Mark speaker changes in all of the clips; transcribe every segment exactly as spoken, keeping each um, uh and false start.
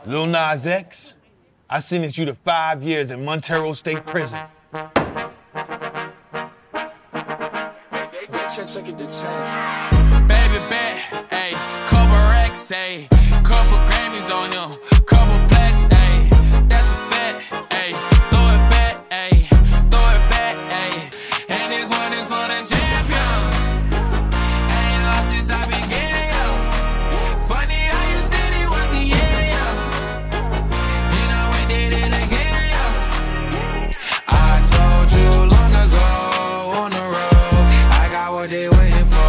Speaker 1: Lil Nas X, I sentenced you to five years in Montero State Prison.
Speaker 2: Baby bet, ayy, couple racks, ayy, couple Grammys on him, couple blacks, ayy, that's a fact, ayy, throw it back, ayy, throw it back, ayy, and this one is for the champion. Ain't lost since I began, yo. Funny how you said it was the year, yo. Then I went did it again, yo. I told you long ago on the road, I got what they waiting for.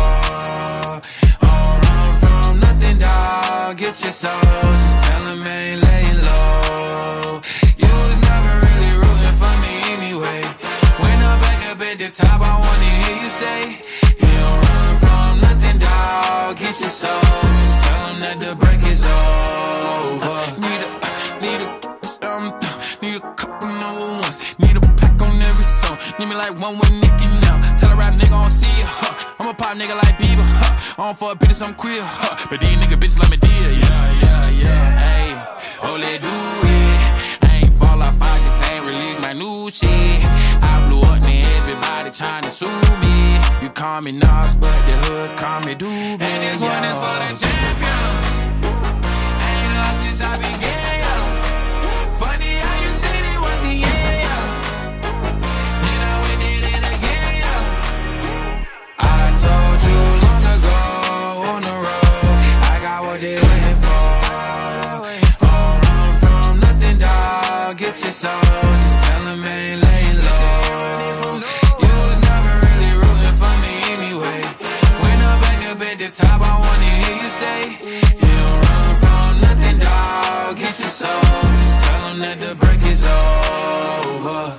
Speaker 2: Get your soul, just tell him I ain't laying low. You was never really rooting for me anyway. When I'm back up at the top, I wanna hear you say, you don't run from nothing, dawg. Get your soul, just tell him that the break is over. Need a, need a, um, need a couple number ones. Need a pack on every song. Need me like one with Nicki now. Tell a rap nigga I don't see it, huh. I'm a pop nigga like Bieber, huh. I don't fuck bitches, I'm queer, huh. But these nigga bitches like me dear, yeah, yeah, yeah. Ayy, oh, let do it. I ain't fall off, I just ain't release my new shit. I blew up, and everybody tryna sue me. You call me Nas, but the hood call me Doobie. And this one is for the champion. Ain't lost since I began, yo. Funny how you said it was the year, yo. Then I went did it again, yo. I told you long ago on the road, I got what they waiting for. Don't run from nothing, dawg. Get your soul, just tell him I ain't laying low. You was never really rooting for me anyway. When I'm back up at the top, I wanna hear you say, you don't run from nothing, dawg. Get your soul, just tell him that the break is over.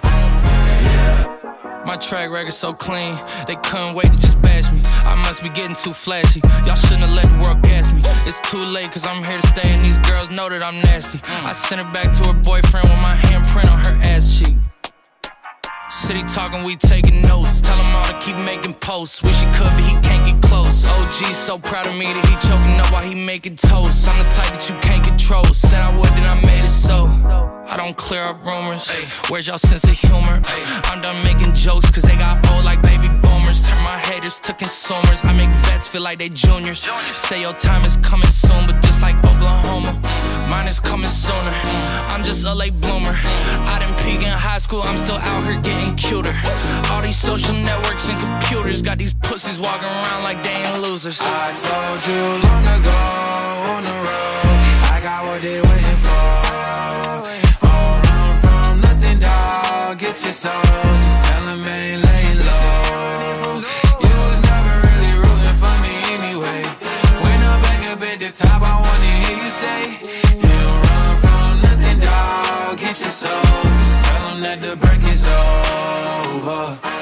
Speaker 2: My track record so clean, they couldn't wait to just bash me. I must be getting too flashy. Y'all shouldn't have let the world gas me. It's too late cause I'm here to stay and these girls know that I'm nasty. I sent her back to her boyfriend with my handprint on her ass cheek. City talking, we taking notes. Tell him all to keep making posts. Wish he could, but he can't get close. O G's so proud of me that he choking up while he making toast. I'm the type that you can't control. Said I would, then I made it so. I don't clear up rumors. Where's y'all sense of humor? I'm done making jokes cause they got old like baby boomers. Turn my haters to consumers. I make vets feel like they juniors. Say your time is coming soon, but just like Oklahoma, mine is coming sooner. I'm just a late bloomer. I didn't peak in high school, I'm still out here getting cuter. All these social networks and computers got these pussies walking around like they ain't losers. I told you long ago on the road, I got what they waiting for. Don't run from nothing, dawg. Get your soul, just tell him I ain't laying low. You was never really rooting for me anyway. When I'm back up at the top, I wanna hear you say, you don't run from nothing, dawg. Get your soul, just tell him that the break is over.